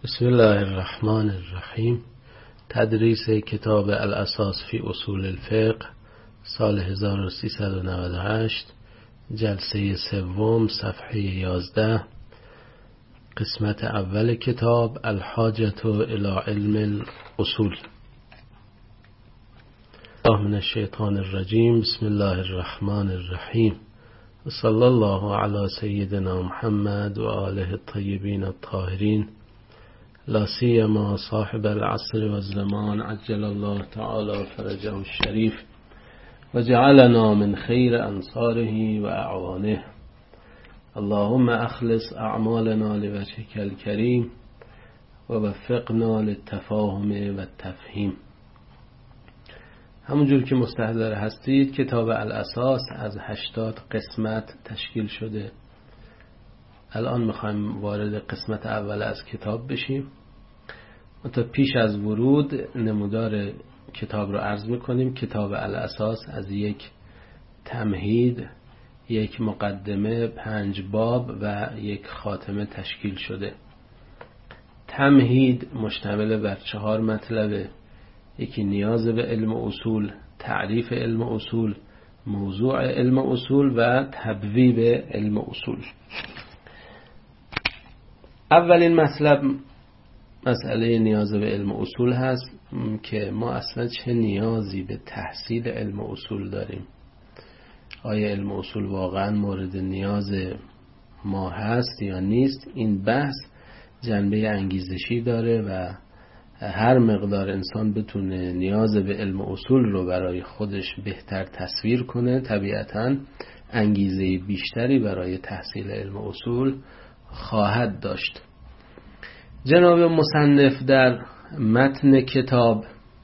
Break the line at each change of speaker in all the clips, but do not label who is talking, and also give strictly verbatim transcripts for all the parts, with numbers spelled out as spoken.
بسم الله الرحمن الرحیم. تدریس کتاب الاساس فی اصول الفقه سال هزار و سیصد و نود و هشت، جلسه سوم، صفحه یازده، قسمت اول کتاب الحاجة الی علم الاصول. الله من الشیطان الرجیم. بسم الله الرحمن الرحیم. صلی الله علی سیدنا محمد و آله الطیبین الطاهرین، لا سیما صاحب العصر والزمان عجل الله تعالی فرجه الشریف و جعلنا من خیر انصاره و اعوانه. اللهم اخلص اعمالنا لوجهک الکریم و وفقنا للتفاهم و التفهیم. همونجور که مستحضر هستید کتاب الاساس از هشتاد قسمت تشکیل شده. الان میخوایم وارد قسمت اول از کتاب بشیم. تا پیش از ورود نمودار کتاب رو عرض میکنیم. کتاب الاساس از یک تمهید، یک مقدمه، پنج باب و یک خاتمه تشکیل شده. تمهید مشتمل بر چهار مطلبه. یکی نیاز به علم اصول، تعریف علم اصول، موضوع علم اصول و تبویب علم اصول. اولین مطلب مسئله نیاز به علم اصول هست که ما اصلا چه نیازی به تحصیل علم اصول داریم. آیا علم اصول واقعا مورد نیاز ما هست یا نیست؟ این بحث جنبه انگیزشی داره و هر مقدار انسان بتونه نیاز به علم اصول رو برای خودش بهتر تصویر کنه، طبیعتاً انگیزه بیشتری برای تحصیل علم اصول خواهد داشت. جناب مصنف در متن کتاب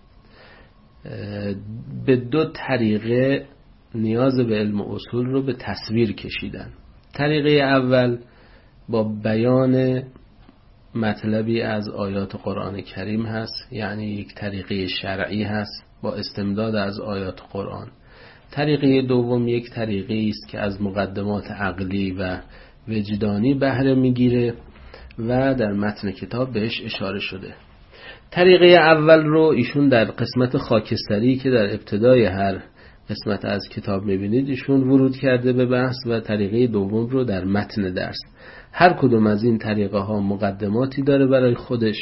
به دو طریقه نیاز به علم اصول رو به تصویر کشیدن. طریقه اول با بیان مطلبی از آیات قرآن کریم هست، یعنی یک طریقه شرعی هست با استمداد از آیات قرآن. طریقه دوم یک طریقه است که از مقدمات عقلی و وجدانی بهره میگیره و در متن کتاب بهش اشاره شده. طریقه اول رو ایشون در قسمت خاکستری که در ابتدای هر قسمت از کتاب میبینید ایشون ورود کرده به بحث و طریقه دوم رو در متن درس. هر کدوم از این طریقه ها مقدماتی داره برای خودش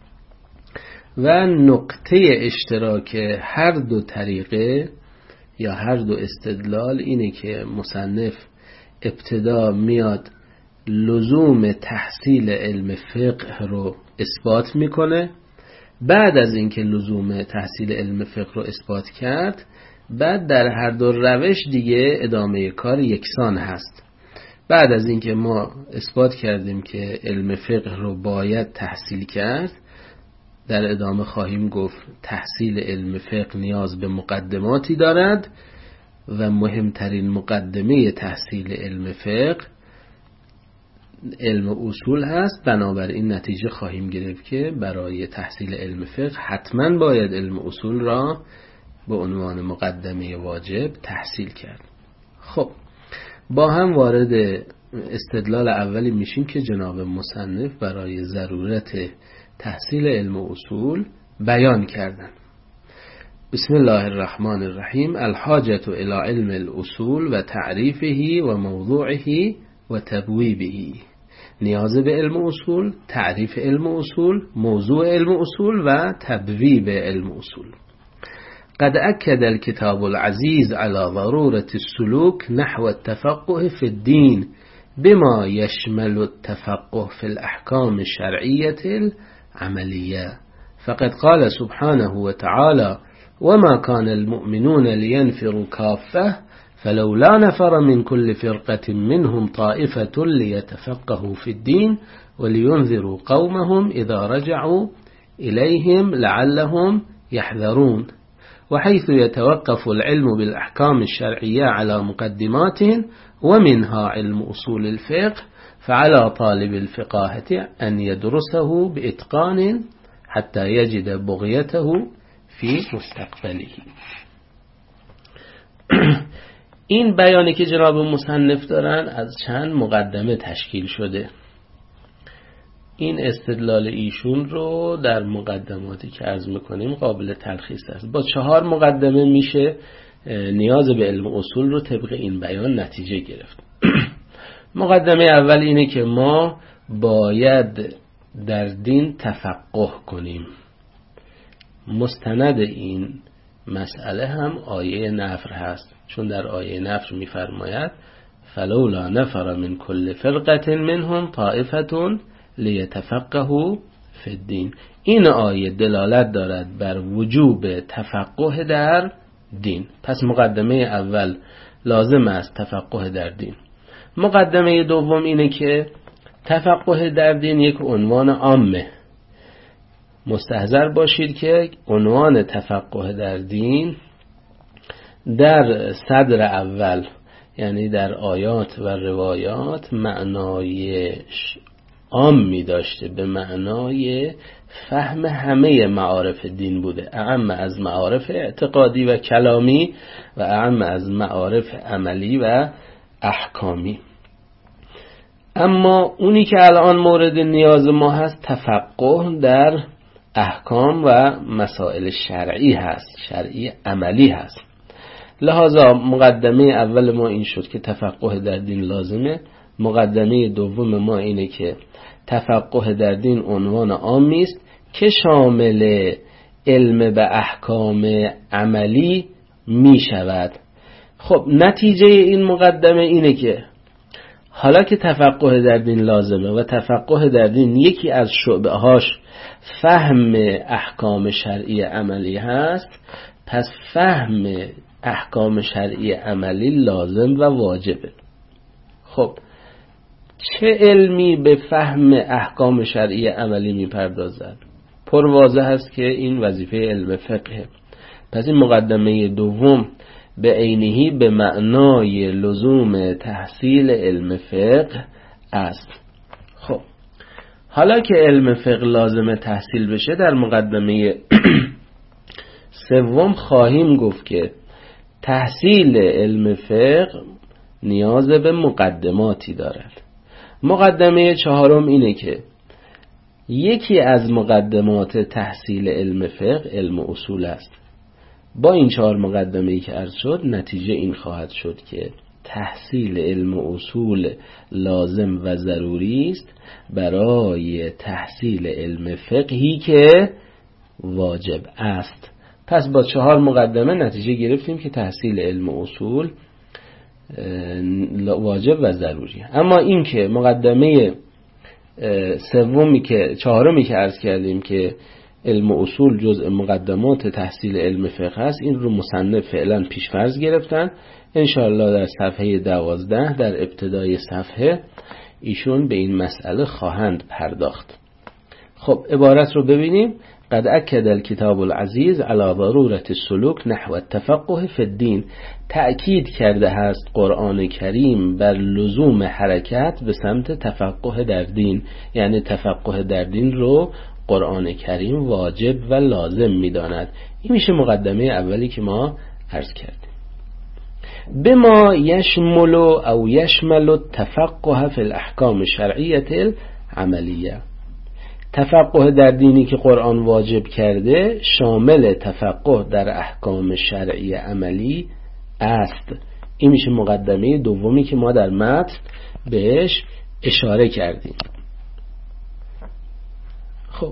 و نقطه اشتراک هر دو طریقه یا هر دو استدلال اینه که مصنف ابتدا میاد لزوم تحصیل علم فقه رو اثبات میکنه. بعد از اینکه لزوم تحصیل علم فقه رو اثبات کرد، بعد در هر دو روش دیگه ادامه کار یکسان هست. بعد از اینکه ما اثبات کردیم که علم فقه رو باید تحصیل کرد، در ادامه خواهیم گفت تحصیل علم فقه نیاز به مقدماتی دارد و مهمترین مقدمه تحصیل علم فقه علم اصول هست. بنابراین نتیجه خواهیم گرفت که برای تحصیل علم فقه حتما باید علم اصول را به عنوان مقدمه واجب تحصیل کرد. خب با هم وارد استدلال اولی میشیم که جناب مصنف برای ضرورت تحصیل علم اصول بیان کردن. بسم الله الرحمن الرحیم. الحاجة الی علم الاصول و تعریفه و موضوعه و تبویبه. نیاز به علم اصول، تعریف علم اصول، موضوع علم اصول و تبویب علم اصول. قد أكد الكتاب العزيز على ضرورة السلوك نحو التفقه في الدين بما يشمل التفقه في الأحكام الشرعية العملية، فقد قال سبحانه وتعالى وما كان المؤمنون لينفروا كافة فلولا نفر من كل فرقة منهم طائفة ليتفقهوا في الدين ولينذروا قومهم إذا رجعوا إليهم لعلهم يحذرون. وحيث يتوقف العلم بالأحكام الشرعية على مقدمات ومنها علم أصول الفقه فعلى طالب الفقاهة أن يدرسه بإتقان حتى يجد بغيته في مستقبله. این بیانی که جناب مصنف دارن از چند مقدمه تشکیل شده. این استدلال ایشون رو در مقدماتی که عرض میکنیم قابل تلخیص است. با چهار مقدمه میشه نیاز به علم اصول رو طبق این بیان نتیجه گرفت. مقدمه اول اینه که ما باید در دین تفقه کنیم. مستند این مسئله هم آیه نفر هست، چون در آیه نفر میفرماید فلولا نفر من کل فرقة منهم طائفة لیتفقهوا فی الدین. این آیه دلالت دارد بر وجوب تفقه در دین. پس مقدمه اول لازم است تفقه در دین. مقدمه دوم اینه که تفقه در دین یک عنوان عامه. مستحضر باشید که عنوان تفقه در دین در صدر اول، یعنی در آیات و روایات، معنای عامی داشته، به معنای فهم همه معارف دین بوده، اعم از معارف اعتقادی و کلامی و اعم از معارف عملی و احکامی. اما اونی که الان مورد نیاز ما هست تفقه در احکام و مسائل شرعی هست، شرعی عملی هست. لذا مقدمه اول ما این شد که تفقه در دین لازمه. مقدمه دوم ما اینه که تفقه در دین عنوان عامی است که شامل علم به احکام عملی می شود. خب نتیجه این مقدمه اینه که حالا که تفقه در دین لازمه و تفقه در دین یکی از شعبه‌هاش فهم احکام شرعی عملی هست، پس فهم احکام شرعی عملی لازم و واجبه. خب چه علمی به فهم احکام شرعی عملی میپردازد؟ پر واضح است که این وظیفه علم فقه. پس این مقدمه دوم به عینهی به معنای لزوم تحصیل علم فقه است. خب حالا که علم فقه لازم تحصیل بشه، در مقدمه سوم خواهیم گفت که تحصیل علم فقه نیاز به مقدماتی دارد. مقدمه چهارم اینه که یکی از مقدمات تحصیل علم فقه علم اصول است. با این چهار مقدمه‌ای که عرض شد نتیجه این خواهد شد که تحصیل علم اصول لازم و ضروری است برای تحصیل علم فقهی که واجب است. پس با چهار مقدمه نتیجه گرفتیم که تحصیل علم اصول واجب و ضروری. اما این که مقدمه سومی که چهارمی که عرض کردیم که علم اصول جزء مقدمات تحصیل علم فقه است، این رو مصنف فعلا پیش‌فرض گرفتن. انشاءالله در صفحه دوازده در ابتدای صفحه ایشون به این مسئله خواهند پرداخت. خب عبارت رو ببینیم. قد اکد الکتاب العزیز علی ضرورت السلوک نحو التفقه فی الدین. تأکید کرده است قرآن کریم بر لزوم حرکت به سمت تفقه در دین، یعنی تفقه در دین رو قرآن کریم واجب و لازم می‌داند. این میشه مقدمه اولی که ما عرض کردیم. بما یشمل او یشمل التفقه فی الاحکام الشرعیه العملیه. تفقه در دینی که قرآن واجب کرده شامل تفقه در احکام شرعی عملی است. این میشه مقدمه دومی که ما در متن بهش اشاره کردیم. خب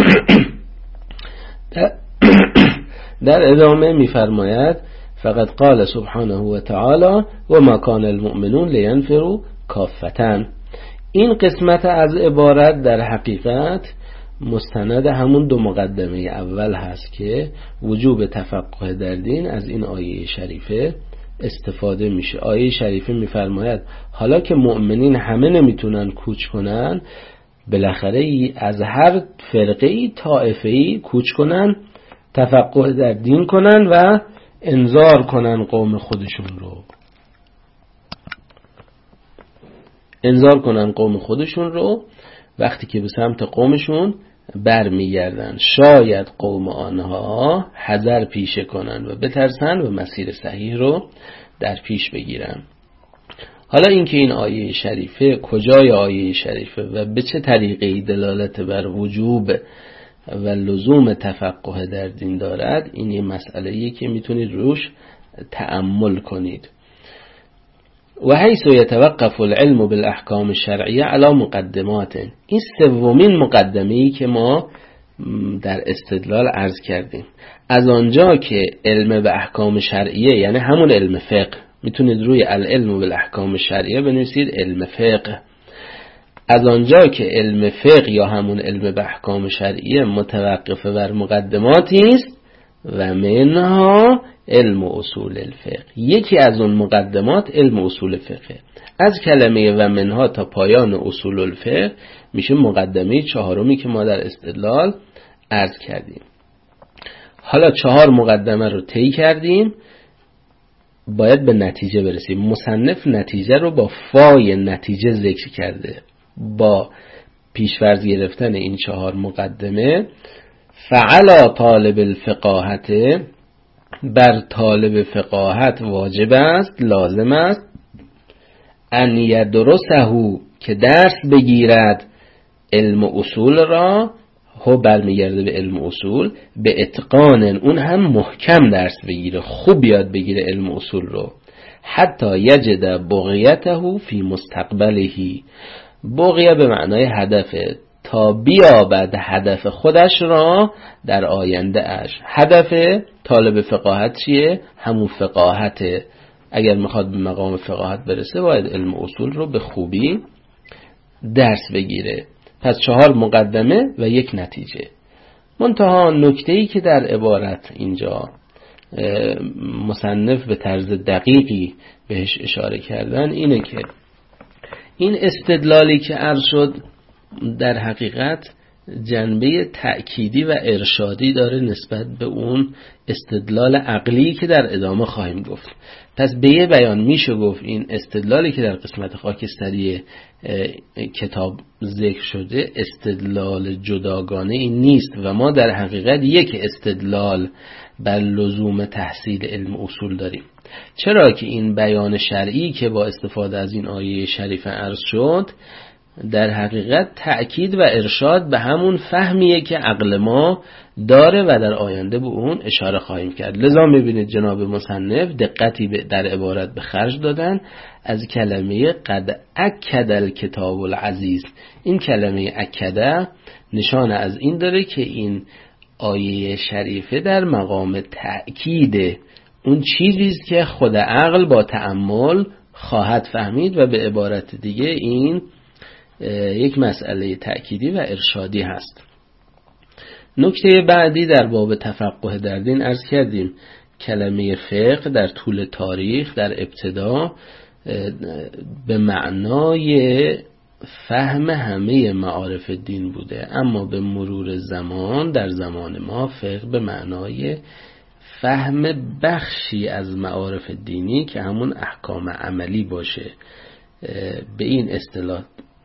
در ادامه میفرماید فقط قال سبحانه و تعالی و ما کان المؤمنون لینفروا کافة. این قسمت از عبارت در حقیقت مستند همون دو مقدمه اول هست که وجوب تفقه در دین از این آیه شریفه استفاده میشه. آیه شریفه میفرماید حالا که مؤمنین همه نمیتونن کوچ کنن، بالاخره از هر فرقه‌ای طائفه‌ای کوچ کنن، تفقه در دین کنن و انذار کنن قوم خودشون رو. انذار کنن قوم خودشون رو وقتی که به سمت قومشون برمیگردن، شاید قوم آنها حذر پیشه کنن و بترسن و مسیر صحیح رو در پیش بگیرن. حالا اینکه این آیه شریفه کجای آیه شریفه و به چه طریقی دلالت بر وجوب و لزوم تفقه در دین دارد، این یه مسئله‌ایه که میتونید روش تأمل کنید. و حیث یتوقف العلم بالاحکام الشرعیه علی مقدمات، این سومین مقدمه‌ای که ما در استدلال عرض کردیم. از آنجا که علم به احکام شرعیه یعنی همون علم فقه، میتونید روی العلم بالاحکام الشرعیه بنویسید علم فقه. از آنجا که علم فقه یا همون علم به احکام شرعیه متوقف بر مقدماتی است و منها علم اصول الفقه، یکی از اون مقدمات علم اصول فقه. از کلمه و منها تا پایان اصول الفقه میشه مقدمه چهارمی که ما در استدلال عرض کردیم. حالا چهار مقدمه رو طی کردیم، باید به نتیجه برسیم. مصنف نتیجه رو با فای نتیجه ذکر کرده. با پیش‌فرض گرفتن این چهار مقدمه، فعلا طالب الفقاهت، بر طالب فقاهت واجب است، لازم است، ان یدرسه، که درس بگیرد علم اصول را، هو برمیگرده به علم اصول، به اتقان، اون هم محکم درس بگیره، خوب یاد بگیره علم اصول رو، حتی یجد بغیته فی مستقبله، بغیه به معنای هدفه، تا بیابد هدف خودش را در آینده اش. هدف طالب فقاهت چیه؟ همون فقاهته. اگر میخواد به مقام فقاهت برسه باید علم اصول رو به خوبی درس بگیره. پس چهار مقدمه و یک نتیجه. منتها نکته‌ای که در عبارت اینجا مصنف به طرز دقیقی بهش اشاره کردن اینه که این استدلالی که عرض شد در حقیقت جنبه تأکیدی و ارشادی داره نسبت به اون استدلال عقلی که در ادامه خواهیم گفت. پس به یه بیان میشه گفت این استدلالی که در قسمت خاکستری کتاب ذکر شده استدلال جداگانه این نیست و ما در حقیقت یک استدلال بر لزوم تحصیل علم اصول داریم. چرا که این بیان شرعی که با استفاده از این آیه شریفه عرض شد در حقیقت تأکید و ارشاد به همون فهمیه که عقل ما داره و در آینده به اون اشاره خواهیم کرد. لذا میبینید جناب مصنف دقتی در عبارت به خرج دادن از کلمه قد اکد الکتاب العزیز. این کلمه اکده نشانه از این داره که این آیه شریفه در مقام تأکید اون چیزیست که خود عقل با تأمل خواهد فهمید و به عبارت دیگه این یک مسئله تأکیدی و ارشادی هست. نکته بعدی در باب تفقه در دین عرض کردیم کلمه فقه در طول تاریخ در ابتدا به معنای فهم همه معارف دین بوده، اما به مرور زمان در زمان ما فقه به معنای فهم بخشی از معارف دینی که همون احکام عملی باشه به این اصطلاح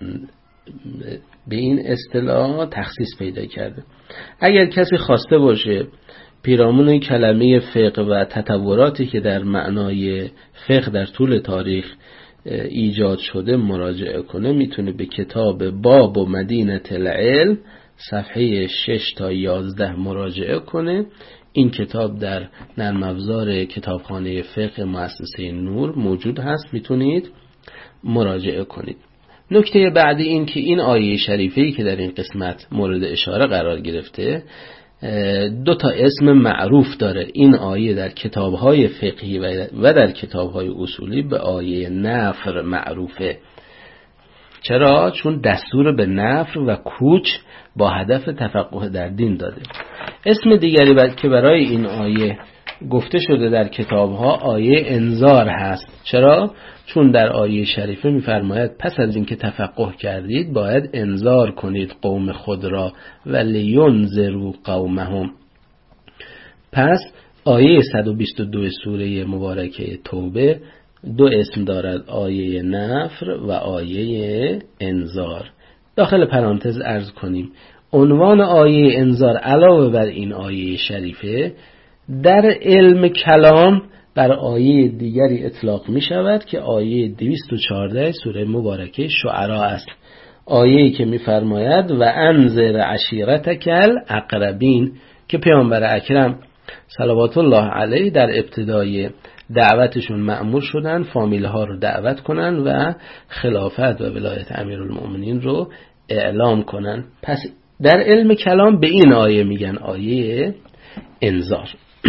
به این اصطلاح تخصیص پیدا کرده. اگر کسی خواسته باشه پیرامون کلمه فقه و تطوراتی که در معنای فقه در طول تاریخ ایجاد شده مراجعه کنه، میتونه به کتاب باب و مدینه العلم صفحه شش تا یازده مراجعه کنه. این کتاب در نرم افزار کتابخانه فقه مؤسسه نور موجود هست، میتونید مراجعه کنید. نکته بعدی این که این آیه شریفه‌ای که در این قسمت مورد اشاره قرار گرفته دو تا اسم معروف داره. این آیه در کتاب‌های فقهی و در کتاب‌های اصولی به آیه نفر معروفه. چرا؟ چون دستور به نفر و کوچ با هدف تفقه در دین داده. اسم دیگری که برای این آیه گفته شده در کتاب‌ها آیه انذار هست. چرا؟ چون در آیه شریفه می‌فرماید پس از اینکه تفقه کردید باید انذار کنید قوم خود را و لینذروا قومهم. پس آیه صد و بیست و دو سوره مبارکه توبه دو اسم دارد، آیه نفر و آیه انذار. داخل پرانتز عرض کنیم عنوان آیه انذار علاوه بر این آیه شریفه در علم کلام بر آیه دیگری اطلاق می شود که آیه دویست و چهارده سوره مبارکه شعراء است. آیه‌ای که می فرماید و انذر عشیرتک الاقربین، که پیامبر اکرم صلوات الله علیه در ابتدای دعوتشون مأمور شدن فامیل ها رو دعوت کنن و خلافت و ولایت امیرالمؤمنین رو اعلام کنن. پس در علم کلام به این آیه میگن آیه انذار.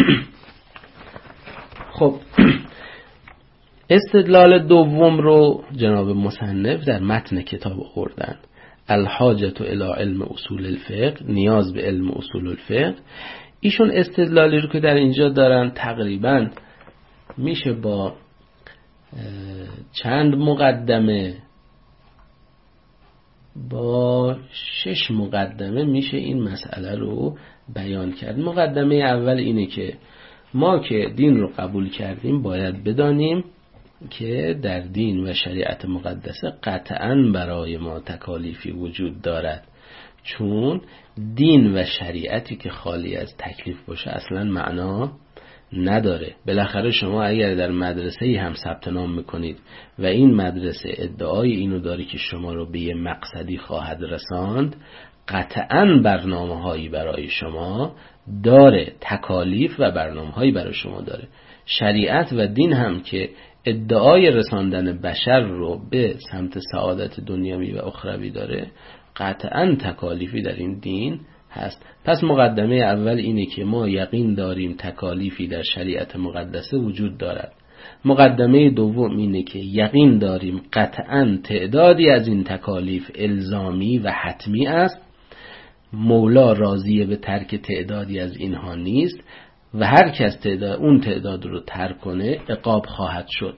خب استدلال دوم رو جناب مصنف در متن کتاب آوردن، الحاجة الی علم اصول الفقه، نیاز به علم اصول الفقه. ایشون استدلالی رو که در اینجا دارن تقریبا میشه با چند مقدمه، با شش مقدمه میشه این مسئله رو بیان کرد. مقدمه اول اینه که ما که دین رو قبول کردیم باید بدانیم که در دین و شریعت مقدسه قطعاً برای ما تکالیفی وجود دارد، چون دین و شریعتی که خالی از تکلیف باشه اصلاً معنا نداره. بالاخره شما اگر در مدرسه‌ای هم ثبت نام میکنید و این مدرسه ادعای اینو داره که شما رو به یه مقصدی خواهد رساند، قطعاً برنامه‌هایی برای شما داره، تکالیف و برنامه‌هایی برای شما داره. شریعت و دین هم که ادعای رساندن بشر رو به سمت سعادت دنیوی و اخروی داره، قطعاً تکالیفی در این دین هست. پس مقدمه اول اینه که ما یقین داریم تکالیفی در شریعت مقدسه وجود دارد. مقدمه دوم اینه که یقین داریم قطعاً تعدادی از این تکالیف الزامی و حتمی است، مولا راضیه به ترک تعدادی از اینها نیست و هر کس تعداد اون تعداد رو ترک کنه عقاب خواهد شد.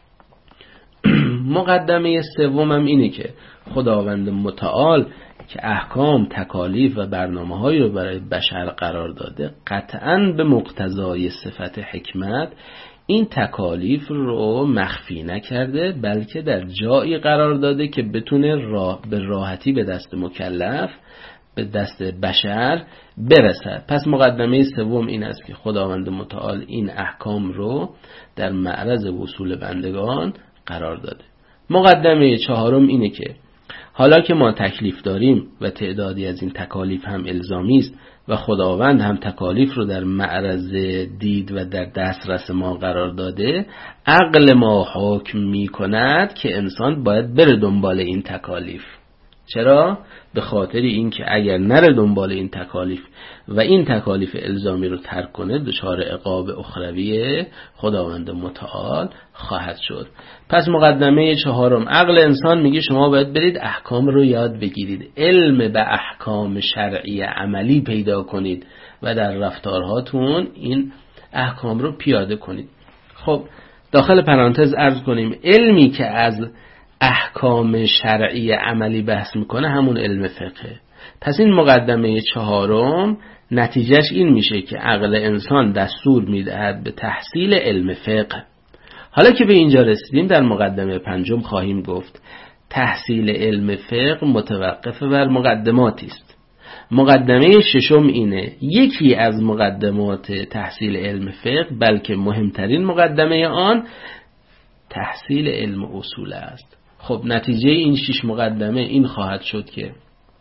مقدمه سومم اینه که خداوند متعال که احکام، تکالیف و برنامه‌هایی رو برای بشر قرار داده، قطعاً به مقتضای صفت حکمت این تکالیف رو مخفی نکرده، بلکه در جایی قرار داده که بتونه راه به راحتی به دست مکلف، به دست بشر برسد. پس مقدمه سوم این است که خداوند متعال این احکام رو در معرض وصول بندگان قرار داده. مقدمه چهارم اینه که حالا که ما تکلیف داریم و تعدادی از این تکالیف هم الزامی است و خداوند هم تکالیف رو در معرض دید و در دسترس ما قرار داده، عقل ما حکم می کند که انسان باید بره دنبال این تکالیف. چرا؟ به خاطر این که اگر نره دنبال این تکالیف و این تکالیف الزامی رو ترک کنه، دچار عقاب اخروی خداوند متعال خواهد شد. پس مقدمه چهارم، عقل انسان میگه شما باید برید احکام رو یاد بگیرید، علم به احکام شرعی عملی پیدا کنید و در رفتارهاتون این احکام رو پیاده کنید. خب داخل پرانتز عرض کنیم علمی که از احکام شرعی عملی بحث میکنه همون علم فقه. پس این مقدمه چهارم نتیجهش این میشه که عقل انسان دستور میدهد به تحصیل علم فقه. حالا که به اینجا رسیدیم در مقدمه پنجم خواهیم گفت تحصیل علم فقه متوقف بر مقدماتی است. مقدمه ششم اینه، یکی از مقدمات تحصیل علم فقه، بلکه مهمترین مقدمه آن، تحصیل علم اصول است. خب نتیجه این شش مقدمه این خواهد شد که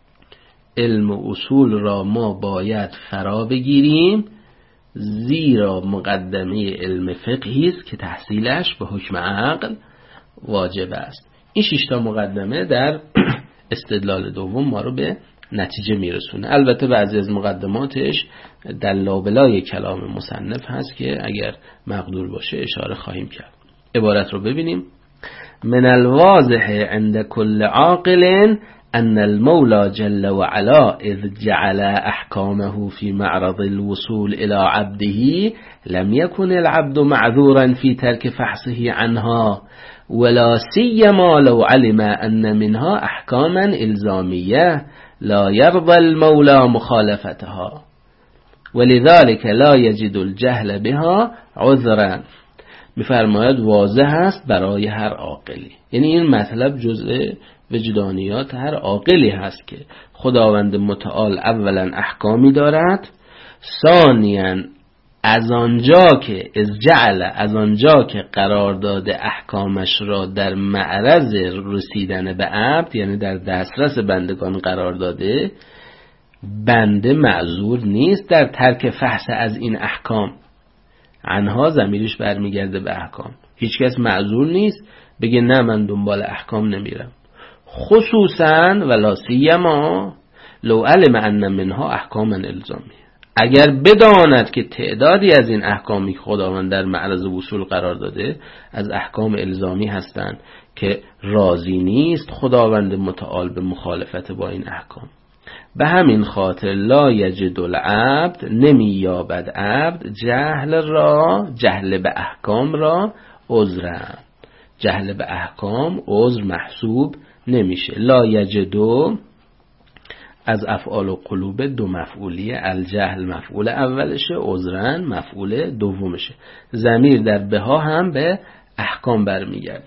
علم اصول را ما باید فرا بگیریم، زیرا مقدمه علم فقهی است که تحصیلش به حکم عقل واجب است. این شش تا مقدمه در استدلال دوم ما رو به نتیجه میرسونه. البته بعضی از مقدماتش در لابلای کلام مصنف هست که اگر مقدور باشه اشاره خواهیم کرد. عبارت رو ببینیم. من الواضح عند كل عاقل أن المولى جل وعلا إذ جعل أحكامه في معرض الوصول إلى عبده لم يكن العبد معذورا في ترك فحصه عنها، ولا سيما لو علم أن منها أحكاما إلزامية لا يرضى المولى مخالفتها، ولذلك لا يجد الجهل بها عذرا. میفرماید واضح است برای هر عاقلی، یعنی این مطلب جزء وجدانیات هر عاقلی هست که خداوند متعال اولا احکامی دارد، ثانیاً از آنجا که از جعل از آنجا که قرار داده احکامش را در معرض رسیدن به عبد، یعنی در دسترس بندگان قرار داده، بنده معذور نیست در ترک فحص از این احکام. عنها ضمیرش برمیگرده به احکام. هیچ کس معذور نیست بگه نه من دنبال احکام نمیرم. خصوصا ولا سیما لو علم ان منها احکاما الزامی، اگر بداند که تعدادی از این احکامی که خداوند در معرض وصول قرار داده از احکام الزامی هستند که راضی نیست خداوند متعال به مخالفت با این احکام. به همین خاطر لا یجد العبد، نمی یابد عبد جهل را، جهل به احکام را عذرا، جهل به احکام عذر محسوب نمیشه. لا یجدو از افعال و قلوب دو مفعولیه، الجهل مفعول اولشه، عذرا مفعول دومشه. ضمیر در بها هم به احکام برمیگرده.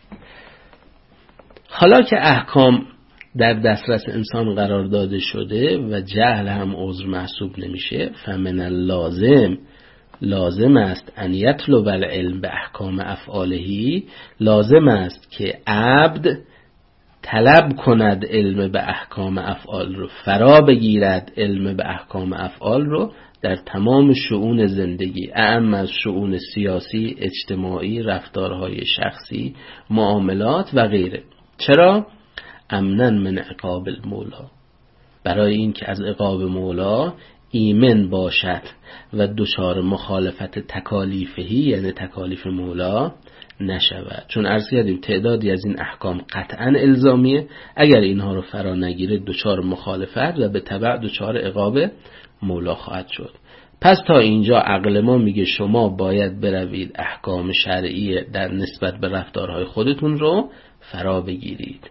حالا که احکام در دسترس انسان قرار داده شده و جهل هم عذر محسوب نمیشه، فمن اللازم، لازم است ان یطلب العلم به احکام افعالهی، لازم است که عبد طلب کند علم به احکام افعال رو، فرا بگیرد علم به احکام افعال رو در تمام شؤون زندگی، اعم از شؤون سیاسی، اجتماعی، رفتارهای شخصی، معاملات و غیره. چرا؟ امنا من عقاب المولا، برای این که از عقاب مولا ایمن باشد و دچار مخالفت تکالیفهی، یعنی تکالیف مولا نشود. چون عرض کردیم تعدادی از این احکام قطعا الزامیه، اگر اینها رو فرا نگیره دچار مخالفت و به تبع دچار عقاب مولا خواهد شد. پس تا اینجا عقل ما میگه شما باید بروید احکام شرعی در نسبت به رفتارهای خودتون رو فرا بگیرید.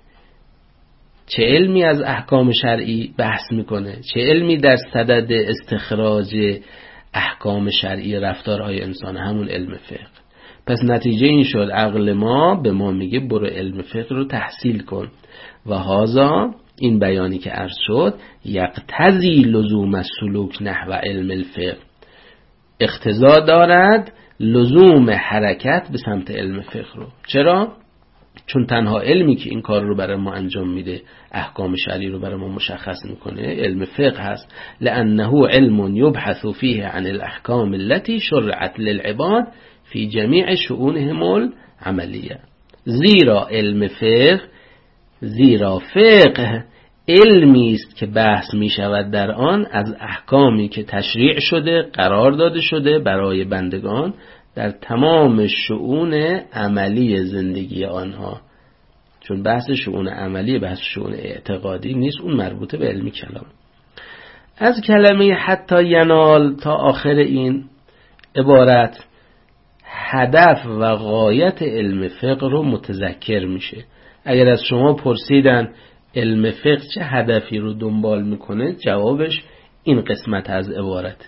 چه علمی از احکام شرعی بحث میکنه؟ چه علمی در صدد استخراج احکام شرعی رفتارهای انسان؟ همون علم فقه. پس نتیجه این شد عقل ما به ما میگه برو علم فقه رو تحصیل کن و هذا، این بیانی که عرض شد، یقتضی لزوم السلوک نحو علم الفقه، اقتضا دارد لزوم حرکت به سمت علم فقه رو. چرا؟ چون تنها علمی که این کار رو برای ما انجام میده، احکام شرعی رو برای ما مشخص میکنه، علم فقه هست. لانه علم یبحث فیه عن الاحکام التي شرعت للعباد فی جمیع شؤونهم العملیه. زیرا علم فقه، زیرا فقه علمی است که بحث می شود در آن از احکامی که تشریع شده، قرار داده شده برای بندگان در تمام شؤون عملی زندگی آنها. چون بحث شؤون عملی بحث شؤون اعتقادی نیست، اون مربوطه به علمی کلام. از کلمه حتی ینال تا آخر این عبارت هدف و غایت علم فقه رو متذکر میشه. اگر از شما پرسیدن علم فقه چه هدفی رو دنبال میکنه، جوابش این قسمت از عبارت.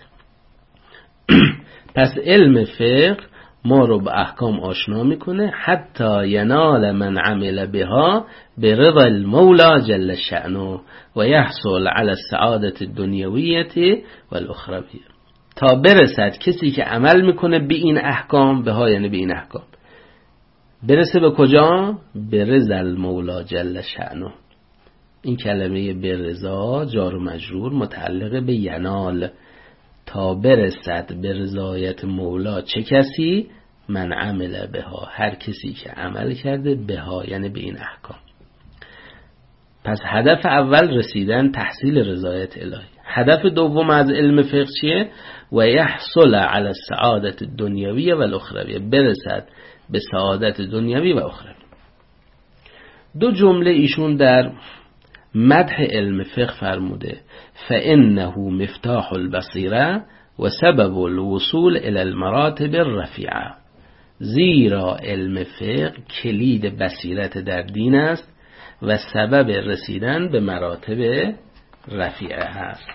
پس علم فقه ما رو به احکام آشنا میکنه حتی ینال من عمل بها برضا المولا جل شأنه و یحصل علی السعادة الدنیویة و الاخرویة، تا برسد کسی که عمل میکنه به این احکام، به ها یعنی به این احکام، برسه به کجا؟ به رضا المولا جل شأنه. این کلمه به رضا جار و مجرور متعلق به ینال، تا برسد به رضایت مولا. چه کسی؟ من عمل بها، هر کسی که عمل کرده بها یعنی به این احکام. پس هدف اول رسیدن تحصیل رضایت الهی. هدف دوم از علم فقه چیه؟ و یحصل علی السعادة الدنیویه و الاخرویه، برسد به سعادت دنیوی و اخروی. دو جمله ایشون در مدح علم فقه فرموده: فإنه مفتاح البصیره و سبب الوصول الى المراتب الرفیعه. زیرا علم فقه کلید بصیرت در دین است و سبب رسیدن به مراتب رفیعه هست.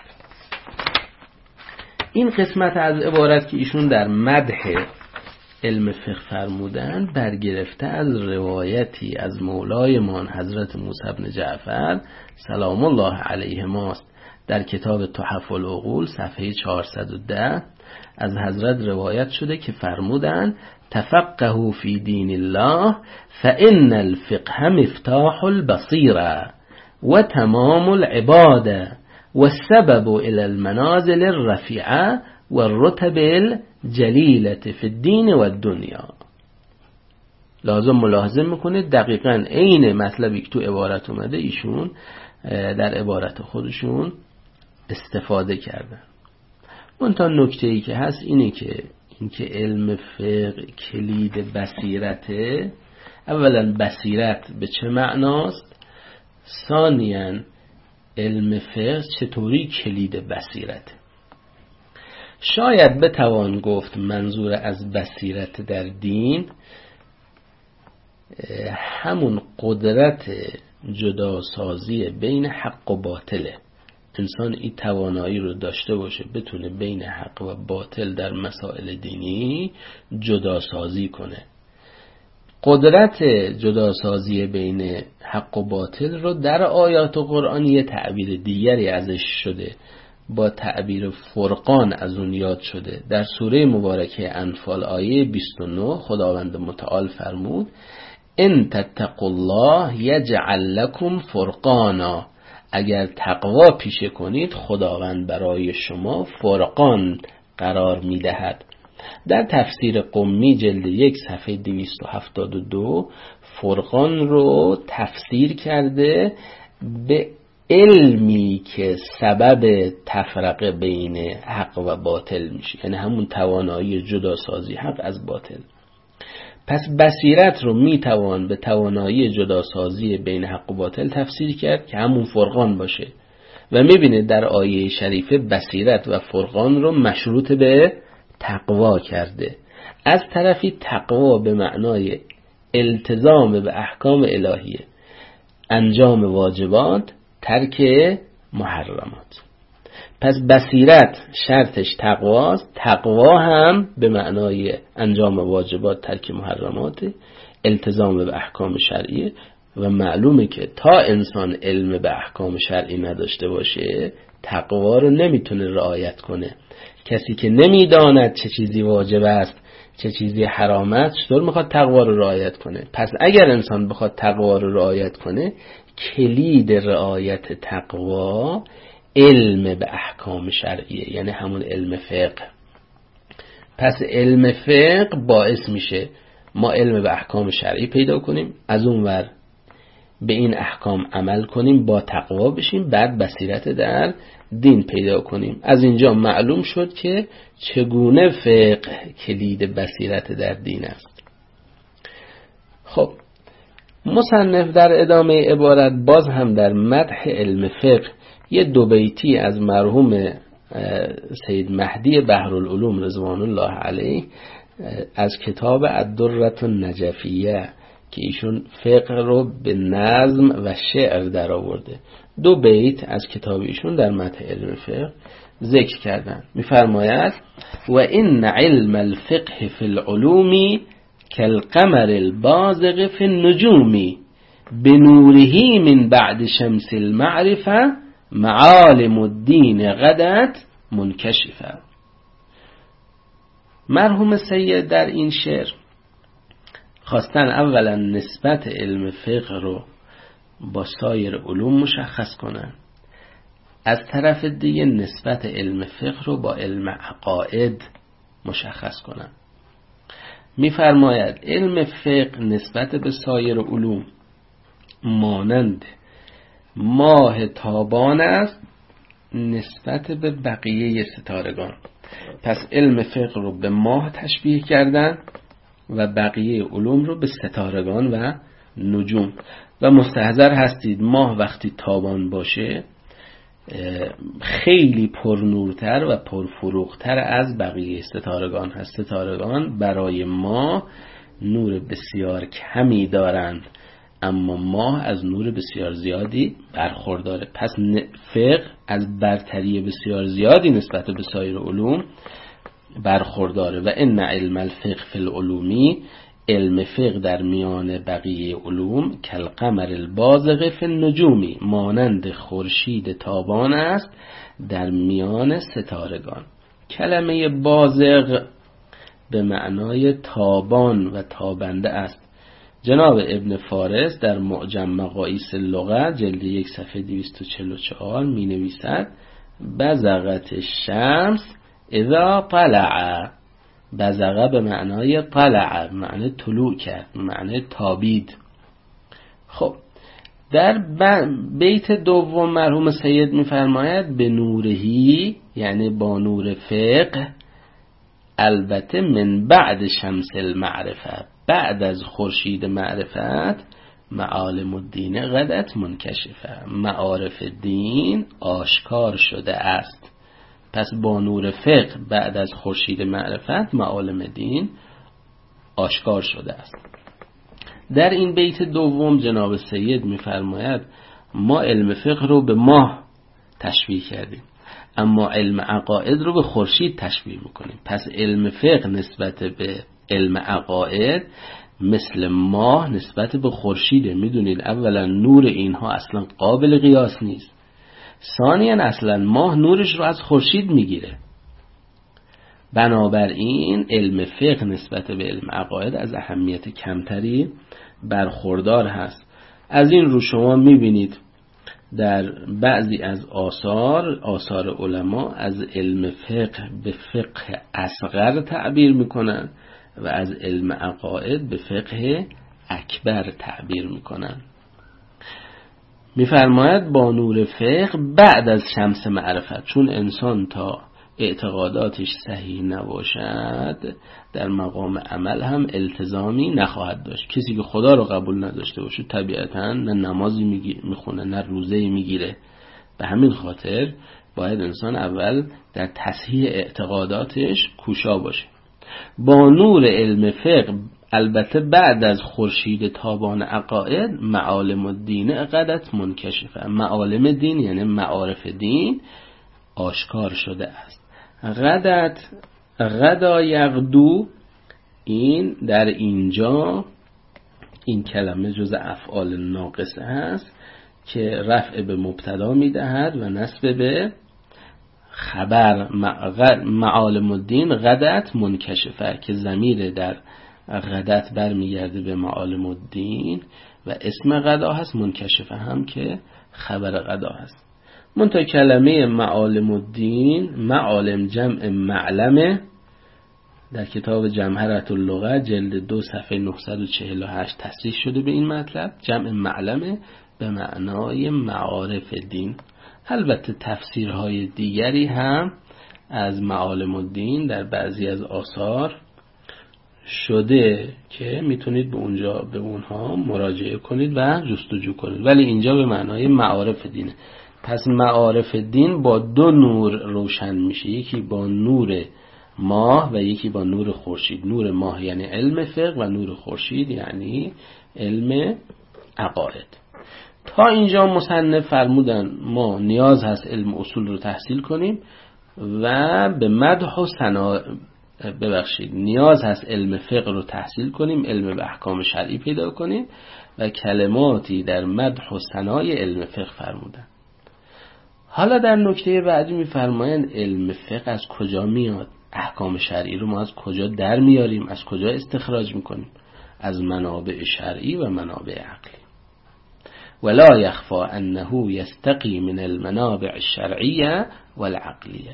این قسمت از عبارت که ایشون در مدح علم فقه فرمودن برگرفته از روایتی از مولای من حضرت موسی بن جعفر سلام الله علیه ماست در کتاب تحف العقول صفحه چهارصد و ده از حضرت روایت شده که فرمودند تفقهوا فی دین الله فإن الفقه مفتاح البصیره و تمام العباده و السبب الى المنازل الرفیعه و الرتب الجلیله فی الدین و الدنیا. لازم ملاحظه میکنه دقیقاً عین مطلبی که تو عبارت اومده ایشون در عبارت خودشون استفاده کردن. اون تا نکته ای که هست اینه که اینکه علم فقه کلید بصیرته. اولا بصیرت به چه معناست؟ ثانیاً علم فقه چطوری کلید بصیرته؟ شاید بتوان گفت منظور از بصیرت در دین همون قدرت جداسازی بین حق و باطله. انسان این توانایی رو داشته باشه بتونه بین حق و باطل در مسائل دینی جداسازی کنه. قدرت جداسازی بین حق و باطل رو در آیات قرآنی تعبیر دیگری ازش شده، با تعبیر فرقان از اون یاد شده. در سوره مبارکه انفال آیه بیست و نه خداوند متعال فرمود ان تتقوا الله یجعل لکم فرقانا، اگر تقوا پیشه کنید خداوند برای شما فرقان قرار میدهد. در تفسیر قمی جلد یک صفحه دویست و هفتاد و دو فرقان رو تفسیر کرده به علمی که سبب تفرقه بین حق و باطل میشه، یعنی همون توانایی جداسازی حق از باطل. پس بصیرت رو میتوان به توانایی جداسازی بین حق و باطل تفسیر کرد که همون فرقان باشه و میبینید در آیه شریفه بصیرت و فرقان رو مشروط به تقوا کرده. از طرفی تقوا به معنای التزام به احکام الهیه، انجام واجبات، ترک محرمات. پس بصیرت شرطش تقواست، تقوا هم به معنای انجام واجبات، ترک محرمات، التزام به احکام شرعیه و معلومه که تا انسان علم به احکام شرعی نداشته باشه تقوا رو نمیتونه رعایت کنه. کسی که نمیداند چه چیزی واجب است چه چیزی حرام است چطور میخواد تقوا رو رعایت کنه؟ پس اگر انسان بخواد تقوا رو رعایت کنه کلید رعایت تقوا علم به احکام شرعیه، یعنی همون علم فقه. پس علم فقه باعث میشه ما علم به احکام شرعی پیدا کنیم، از اون ور به این احکام عمل کنیم، با تقوا بشیم، بعد بصیرت در دین پیدا کنیم. از اینجا معلوم شد که چگونه فقه کلید بصیرت در دین است. خب مصنف در ادامه عبارت باز هم در مدح علم فقه یه دو بیتی از مرحوم سید مهدی بحرالعلوم رضوان الله علیه از کتاب الدرة النجفیه که ایشون فقه رو به نظم و شعر در آورده، دو بیت از کتاب ایشون در مدح علم فقه ذکر کردن. میفرماید و این علم الفقه فی العلوم کالقمر البازغ فی النجوم بنوره من بعد شمس المعرفه معالم الدین غدت منکشفه. مرحوم سید در این شعر خواستن اولا نسبت علم فقه رو با سایر علوم مشخص کنن، از طرف دیگه نسبت علم فقه رو با علم عقاید مشخص کنن. میفرماید علم فقه نسبت به سایر علوم مانند ماه تابان است نسبت به بقیه ستارگان. پس علم فقه رو به ماه تشبیه کردن و بقیه علوم رو به ستارگان و نجوم. و مستحضر هستید ماه وقتی تابان باشه خیلی پرنورتر و پرفروغتر از بقیه ستارگان هست. ستارگان برای ما نور بسیار کمی دارند اما ماه از نور بسیار زیادی برخورداره. پس فقه از برتری بسیار زیادی نسبت به سایر علوم برخورداره. و ان علم الفقه فی العلومی، علم فقه در میان بقیه علوم کالقمر البازغ فی النجوم، مانند خورشید تابان است در میان ستارگان. کلمه بازغ به معنای تابان و تابنده است. جناب ابن فارس در معجم مقاییس اللغة جلد یک صفحه دویست و چهل و چهار می نویسد بزغت الشمس اذا طلع. بزغه به معنای طلع، معنی طلوع کرد، معنی تابید. خب در بیت دوم مرحوم سید می‌فرماید به نورهی، یعنی با نور فقه، البته من بعد شمس المعرفه، بعد از خورشید معرفت، معالم الدین غدت منکشفه، معارف دین آشکار شده است. پس با نور فقه بعد از خورشید معرفت معالم دین آشکار شده است. در این بیت دوم جناب سید می‌فرماید ما علم فقه رو به ماه تشبیه کردیم، اما علم عقاید رو به خورشید تشبیه میکنیم. پس علم فقه نسبت به علم عقاید مثل ماه نسبت به خورشیده. میدونید اولا نور اینها اصلا قابل قیاس نیست، ثانیا اصلا ماه نورش رو از خورشید میگیره. بنابراین علم فقه نسبت به علم عقاید از اهمیت کمتری برخوردار هست. از این رو شما میبینید در بعضی از آثار آثار علما از علم فقه به فقه اصغر تعبیر میکنن و از علم عقاید به فقه اکبر تعبیر میکنن. میفرماید با نور فقه بعد از شمس معرفت، چون انسان تا اعتقاداتش صحیح نباشد در مقام عمل هم التزامی نخواهد داشت. کسی که خدا رو قبول نداشته باشه طبیعتاً نه نمازی میخونه نه روزه‌ای میگیره. به همین خاطر باید انسان اول در تصحیح اعتقاداتش کوشا باشه. با نور علم فقه البته بعد از خورشید تابان عقاید معالم الدین غدت منکشفه، معالم دین یعنی معارف دین آشکار شده است. غدت، غدا یغدو، این در اینجا این کلمه جز افعال ناقصه هست که رفع به مبتدا میدهد و نصب به خبر. معالم الدین غدت منکشفه که ضمیر در غدت برمیگرده به معالم الدین و اسم غدا هست، منکشفه هم که خبر غدا هست. منتها کلمه معالم الدین، معالم جمع معلمه، در کتاب جمهرة اللغة جلد دو صفحه نهصد و چهل و هشت تصریح شده به این مطلب. جمع معلمه به معنای معارف دین. البته تفسیرهای دیگری هم از معالم الدین در بعضی از آثار شده که میتونید به اونجا به اونها مراجعه کنید و جستجو کنید، ولی اینجا به معنای معارف دینه. پس معارف دین با دو نور روشن میشه، یکی با نور ماه و یکی با نور خورشید. نور ماه یعنی علم فقه و نور خورشید یعنی علم عقاید. تا اینجا مصنف فرمودن ما نیاز هست علم اصول رو تحصیل کنیم و به مدح و ثنا ببخشید نیاز هست علم فقه رو تحصیل کنیم، علم به احکام شرعی پیدا کنیم و کلماتی در مدح و ثنای علم فقه فرمودن. حالا در نکته بعدی میفرمایند علم فقه از کجا میاد؟ احکام شرعی رو ما از کجا در میاریم؟ از کجا استخراج میکنیم؟ از منابع شرعی و منابع عقلی. ولا يخفى انه يستقي من المنابع الشرعیه والعقلیه.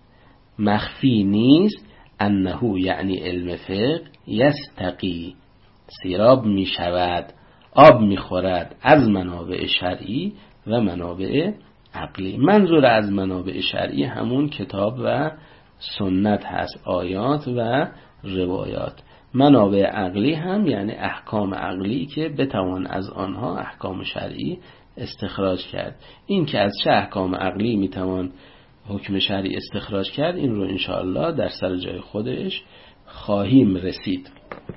مخفی نیست انه یعنی علم فقه یستقی سیراب می شود، آب می خورد از منابع شرعی و منابع عقلی. منظور از منابع شرعی همون کتاب و سنت هست، آیات و روایات. منابع عقلی هم یعنی احکام عقلی که بتوان از آنها احکام شرعی استخراج کرد. این که از چه احکام عقلی میتوان حکم شرعی استخراج کرد این رو انشاءالله در سر جای خودش خواهیم رسید.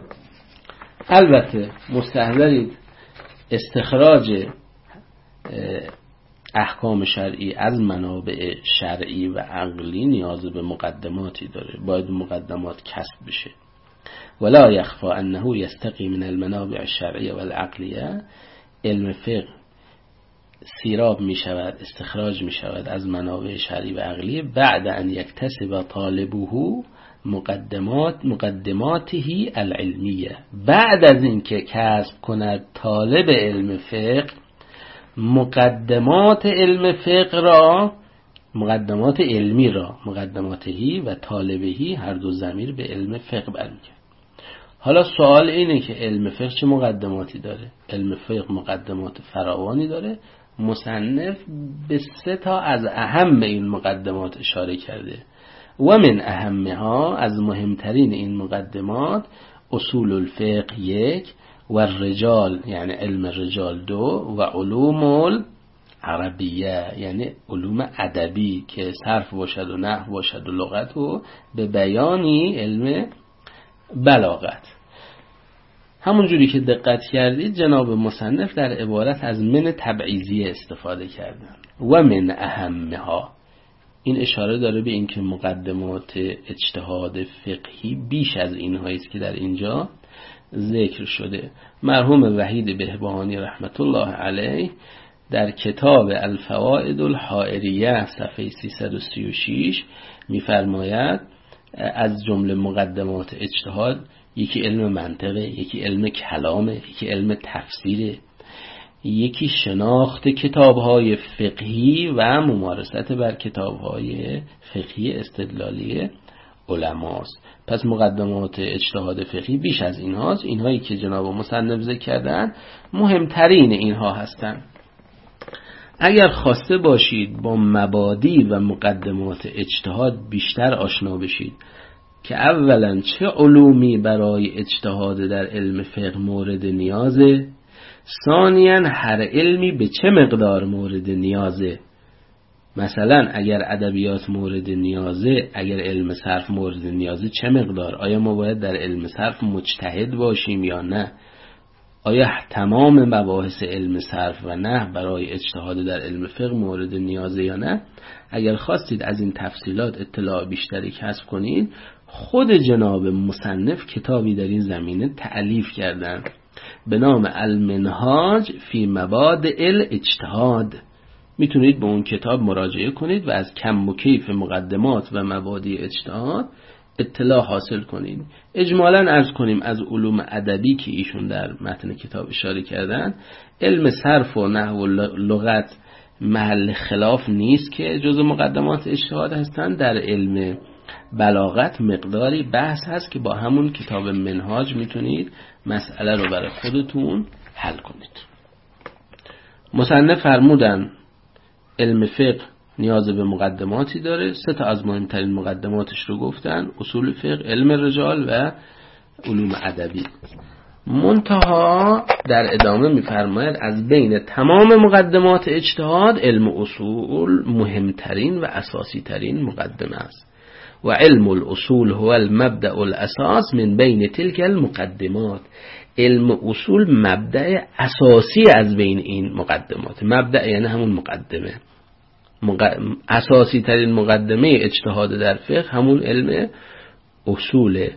البته مستحضرید استخراج احکام شرعی از منابع شرعی و عقلی نیاز به مقدماتی داره، باید مقدمات کسب بشه. ولا يخفى انه یستقی من المنابع الشرعیه والعقلیه، علم فقه سیراب می شود، استخراج می شود از منابع شرعی و عقلی بعد ان یکتسب طالبه مقدمات مقدماته العلمیه، بعد از اینکه کسب کند طالب علم فقه مقدمات علم فقه را، مقدمات علمی را، مقدماتهی و طالبهی هر دو ضمیر به علم فقه برمیگرد. حالا سوال اینه که علم فقه چه مقدماتی داره؟ علم فقه مقدمات فراوانی داره. مصنف به سه تا از اهم این مقدمات اشاره کرده. و من اهمها، از مهمترین این مقدمات، اصول الفقه یک، و الرجال یعنی علم رجال دو، و علوم العربیه یعنی علوم ادبی که صرف باشد و نحو باشد و لغت و به بیانی علم بلاغت. همون جوری که دقت کردید جناب مصنف در عبارت از من تبعیضیه استفاده کردن. و من اهمها، این اشاره داره به این که مقدمات اجتهاد فقهی بیش از اینهایی است که در اینجا ذکر شده. مرحوم وحید بهبهانی رحمت الله علیه در کتاب الفوائد الحائریه صفحه سیصد و سی و شش می‌فرماید از جمله مقدمات اجتهاد یکی علم منطقه، یکی علم کلامه، یکی علم تفسیره، یکی شناخت کتاب‌های فقهی و ممارست بر کتاب‌های فقهی استدلالی علماست. پس مقدمات اجتهاد فقهی بیش از اینهاست. اینهایی که جناب مصنف ذکر کردن مهمترین اینها هستند. اگر خواسته باشید با مبادی و مقدمات اجتهاد بیشتر آشنا بشید که اولا چه علومی برای اجتهاد در علم فقه مورد نیازه، ثانیاً هر علمی به چه مقدار مورد نیازه. مثلا اگر ادبیات مورد نیازه، اگر علم صرف مورد نیازه چه مقدار؟ آیا ما باید در علم صرف مجتهد باشیم یا نه؟ آیا تمام مباحث علم صرف و نحو برای اجتهاد در علم فقه مورد نیازه یا نه؟ اگر خواستید از این تفصیلات اطلاع بیشتری کسب کنید، خود جناب مصنف کتابی در این زمینه تألیف کردند به نام المنهاج فی مبادئ الاجتهاد. میتونید به اون کتاب مراجعه کنید و از کم و کیف مقدمات و مبادئ اجتهاد اطلاع حاصل کنید. اجمالاً عرض کنیم از علوم ادبی که ایشون در متن کتاب اشاره کردن، علم صرف و نحو و لغت محل خلاف نیست که جزء مقدمات اجتهاد هستند. در علم بلاغت مقداری بحث هست که با همون کتاب منهاج میتونید مسئله رو برای خودتون حل کنید. مصنف فرمودن علم فقه نیاز به مقدماتی داره. سه تا از مهمترین مقدماتش رو گفتن: اصول فقه، علم رجال و علوم ادبی. منتها در ادامه میفرماید از بین تمام مقدمات اجتهاد علم اصول مهمترین و اساسی ترین مقدمه است و علم الاصول هو المبدأ الاساس من بین تلك المقدمات. علم اصول مبدأ اساسی از بین این مقدمات. مبدأ یعنی همون مقدمه. مق... اساسی ترین مقدمه اجتهاد در فقه همون علم اصوله.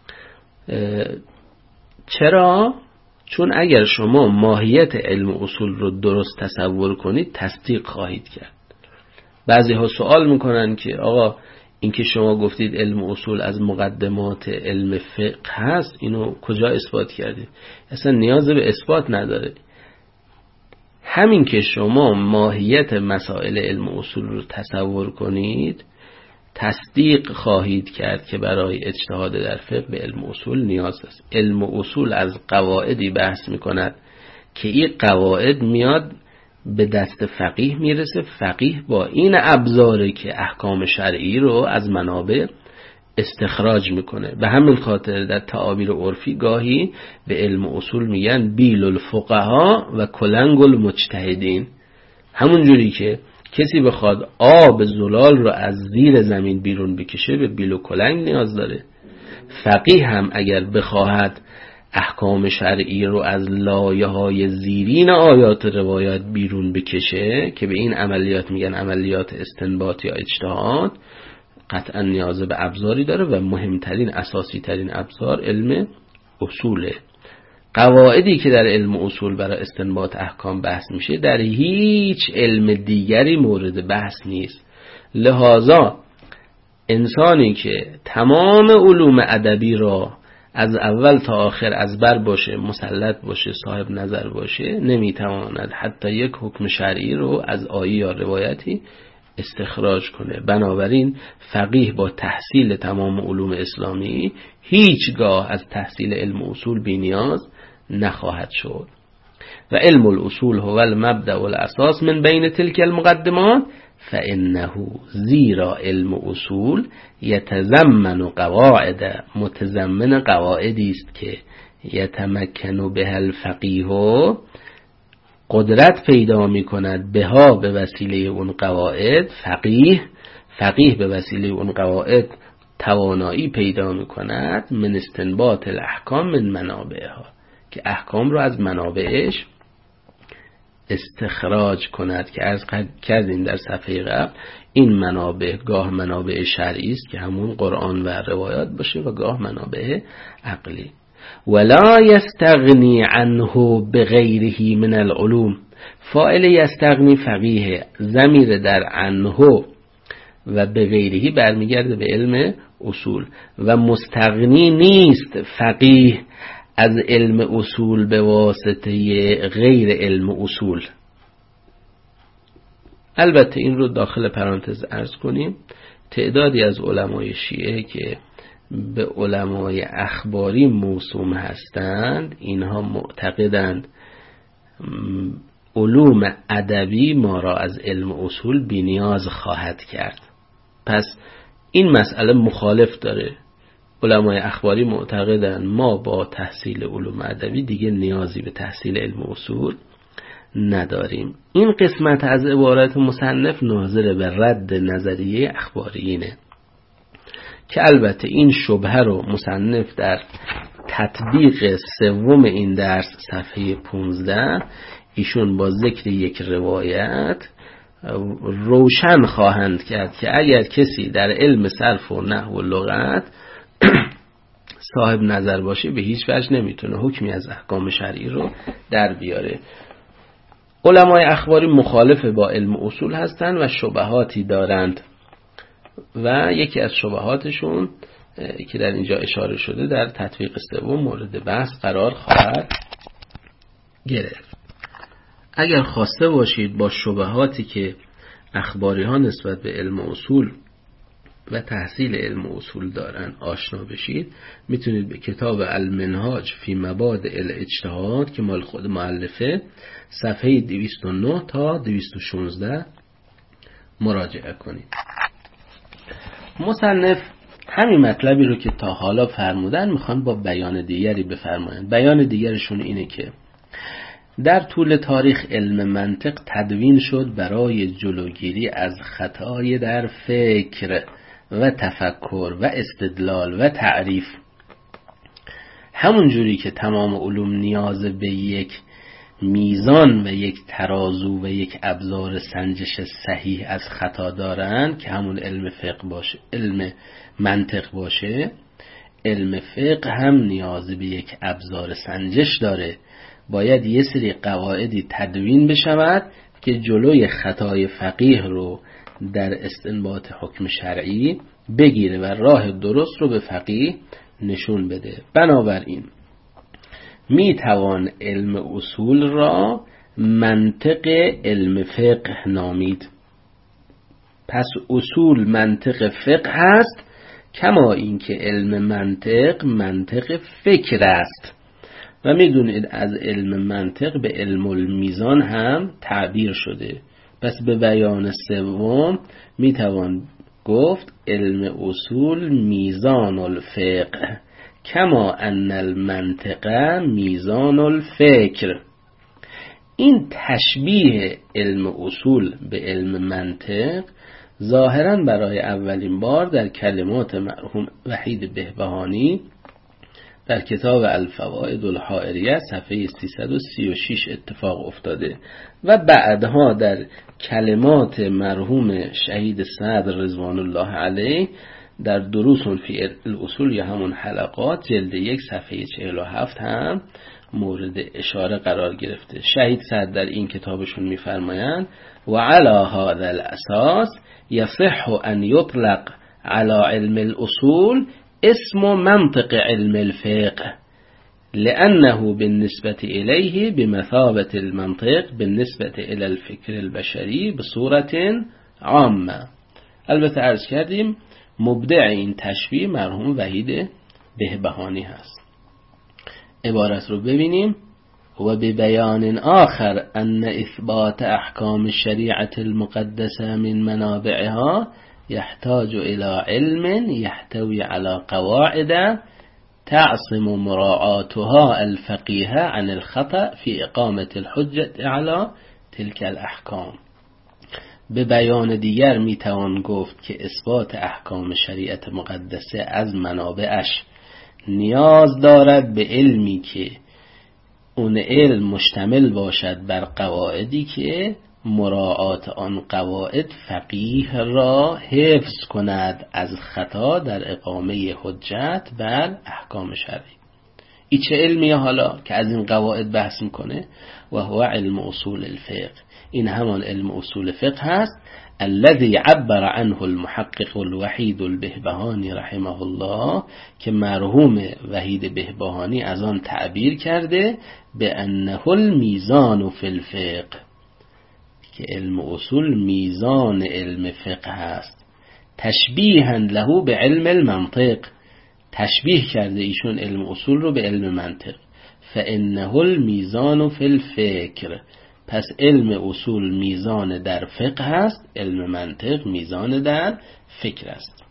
چرا؟ چون اگر شما ماهیت علم اصول رو درست تصور کنید تصدیق خواهید کرد. بعضی ها سوال میکنن که آقا این که شما گفتید علم اصول از مقدمات علم فقه هست، اینو کجا اثبات کردید؟ اصلا نیاز به اثبات نداره. همین که شما ماهیت مسائل علم اصول رو تصور کنید تصدیق خواهید کرد که برای اجتهاد در فقه به علم اصول نیاز است. علم اصول از قواعدی بحث میکند که این قواعد میاد به دست فقیه میرسه. فقیه با این ابزاره که احکام شرعی رو از منابع استخراج میکنه. به همین خاطر در تعابیر عرفی گاهی به علم اصول میگن بیل الفقها و کلنگ المجتهدین. همون جوری که کسی بخواد آب زلال رو از زیر زمین بیرون بکشه به بیل و کلنگ نیاز داره. فقیه هم اگر بخواهد احکام شرعی رو از لایه های زیرین آیات روایات بیرون بکشه که به این عملیات میگن عملیات استنباط یا اجتهاد، قطعا نیاز به ابزاری داره و مهمترین اساسی ترین ابزار علم اصوله. قواعدی که در علم اصول برای استنباط احکام بحث میشه در هیچ علم دیگری مورد بحث نیست. لذا انسانی که تمام علوم ادبی را از اول تا آخر از بر باشه، مسلط باشه، صاحب نظر باشه، نمیتواند حتی یک حکم شرعی رو از آیه یا روایتی استخراج کنه. بنابراین فقیه با تحصیل تمام علوم اسلامی هیچگاه از تحصیل علم اصول بی نیاز نخواهد شد. و علم الاصول هو المبدأ والاساس من بین تلك المقدمات فانه، زیرا علم اصول یتضمن قواعد، متضمن قواعدی است که یتمکن بها الفقیه، قدرت پیدا می کند بها، به وسیله اون قواعد، فقیه فقیه به وسیله اون قواعد توانایی پیدا می کند من استنباط الاحکام من منابعها، که احکام رو از منابعش استخراج کند. که عرض کردیم در صفحه قبل این منابع گاه منابع شرعی است که همون قرآن و روایات باشه و گاه منابع عقلی. ولا یستغنی عنه بغیره من العلوم، فاعل یستغنی فقیه، ضمیر در عنه و بغیره برمیگرده به علم اصول و مستغنی نیست فقیه از علم اصول به واسطه غیر علم اصول. البته این رو داخل پرانتز عرض کنیم، تعدادی از علمای شیعه که به علمای اخباری موسوم هستند، اینها معتقدند علوم ادبی ما را از علم اصول بی نیاز خواهد کرد. پس این مسئله مخالف داره. علمای اخباری معتقدند ما با تحصیل علوم ادبی دیگه نیازی به تحصیل علم اصول نداریم. این قسمت از عبارت مصنف ناظر به رد نظریه اخباریینه که البته این شبهه رو مصنف در تطبیق سوم این درس صفحه پانزده ایشون با ذکر یک روایت روشن خواهند کرد که اگر کسی در علم صرف و نحو و لغت صاحب نظر باشه به هیچ وجه نمیتونه حکمی از احکام شرعی رو در بیاره. علمای اخباری مخالف با علم اصول هستند و شبهاتی دارند و یکی از شبهاتشون که در اینجا اشاره شده در تطبیق سوم مورد بحث قرار خواهد گرفت. اگر خواسته باشید با شبهاتی که اخباری ها نسبت به علم اصول و تحصیل علم اصول دارن آشنا بشید، میتونید به کتاب المنهاج فی مبادئ الاجتهاد که مال خود مؤلفه صفحه دویست و نه تا دویست و شانزده مراجعه کنید. مصنف همین مطلبی رو که تا حالا فرمودن میخوان با بیان دیگری بفرمایند. بیان دیگرشون اینه که در طول تاریخ علم منطق تدوین شد برای جلوگیری از خطای در فکر و تفکر و استدلال و تعریف. همون جوری که تمام علوم نیاز به یک میزان و یک ترازو و یک ابزار سنجش صحیح از خطا دارن که همون علم فقه باشه، علم منطق باشه، علم فقه هم نیاز به یک ابزار سنجش داره. باید یه سری قواعدی تدوین بشود که جلوی خطای فقیه رو در استنباط حکم شرعی بگیره و راه درست رو به فقیه نشون بده. بنابراین می توان علم اصول را منطق علم فقه نامید. پس اصول منطق فقه است، کما اینکه علم منطق منطق فکر است. و میدونید از علم منطق به علم المیزان هم تعبیر شده. پس به بیان سوم میتوان گفت علم اصول میزان الفقه کما ان المنطق میزان الفکر. این تشبیه علم اصول به علم منطق ظاهراً برای اولین بار در کلمات مرحوم وحید بهبهانی در کتاب الفوائد الحائریه صفحه سیصد و سی و شش اتفاق افتاده و بعدها در کلمات مرحوم شهید صدر رضوان الله علیه در دروس فی الاصول یا همون حلقات جلد یک صفحه چهل و هفت هم مورد اشاره قرار گرفته. شهید صدر در این کتابشون میفرمایند و علی هذا الاساس یصح ان یطلق علی علم الاصول اسم منطق علم الفقه لأنه بالنسبة إليه بمثابة المنطق بالنسبة إلى الفكر البشري بصورة عامة. البته عرض کردیم مبدع این تشبیه مرحوم وحید بهبهانی هست. عبارت رو ببینیم و ببیان آخر ان اثبات احکام الشریعة المقدسة من منابعها يحتاج إلى علم يحتوي على قواعد تعصم مراعاتها الفقيهة عن الخطأ في إقامة الحجة على تلك الأحكام. به بیان دیگر میتوان گفت که اثبات احکام شریعت مقدسه از منابعش نیاز دارد به علمی که اون علم مشتمل باشد بر قواعدی که مراعات آن قواعد فقیه را حفظ کند از خطا در اقامه حجت بر احکام شرعی. این چه علمیه حالا که از این قواعد بحث میکنه؟ و هو علم اصول الفقه. این همان علم اصول فقه هست الذي عبر عنه المحقق الوحید البهبهانی رحمه الله که مرحوم وحید بهبهانی از آن تعبیر کرده به انه المیزان فی الفقه، که علم اصول میزان علم فقه هست. تشبیها له به علم المنطق، تشبیه کرده ایشون علم اصول رو به علم منطق. فانه المیزان فی الفکر، پس علم اصول میزان در فقه هست، علم منطق میزان در فکر است.